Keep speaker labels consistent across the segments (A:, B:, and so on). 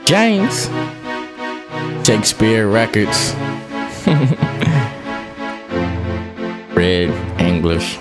A: James, Shakespeare Records, Red English.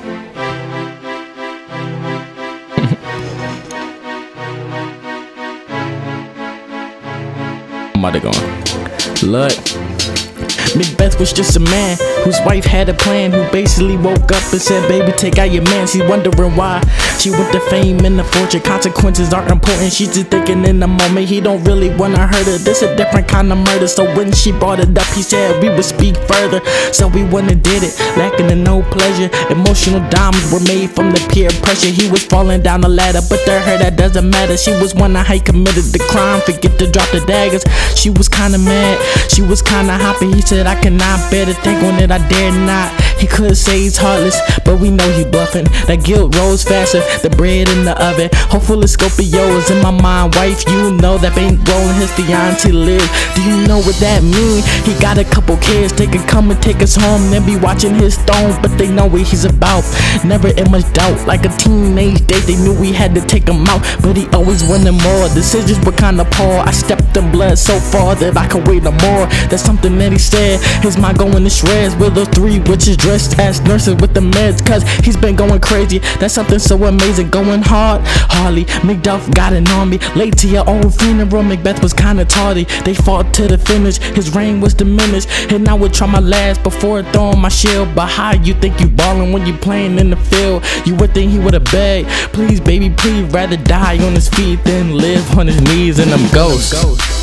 A: I'm about to go on. Look, Macbeth was just a man whose wife had a plan, who basically woke up and said, baby, take out your man. She's wondering why she went to fame and the fortune. Consequences aren't important. She's just thinking in the moment he don't really wanna hurt her. This a different kind of murder. So when she brought it up, he said we would speak further. So we went and did it, lacking in no pleasure. Emotional diamonds were made from the peer pressure. He was falling down the ladder, but to her that doesn't matter. She was one how he committed the crime, forget to drop the daggers. She was kinda mad, she was kinda happy. He said I cannot bear to think on it, I dare not. He could say he's heartless, but we know he bluffing. That guilt rose faster, the bread in the oven. Hopefully Scorpio is in my mind. Wife, you know that bankroll his fiancé live. Do you know what that mean? He got a couple kids, they could come and take us home, then be watching his throne, but they know what he's about. Never in much doubt, like a teenage date, they knew we had to take him out, but he always wanted more. Decisions were kinda poor, I stepped in blood so far that I could wait no more. That's something that he said, his mind going to shreds. With those three witches dressed as nurses with the meds, cause he's been going crazy. That's something so amazing, going hard. Harley, Macduff got an army. Late to your own funeral, Macbeth was kinda tardy. They fought to the finish, his reign was diminished. And I would try my last before throwing my shield. But how you think you ballin' when you playing in the field? You would think he would've begged, please baby, please, rather die on his feet than live on his knees and them ghosts.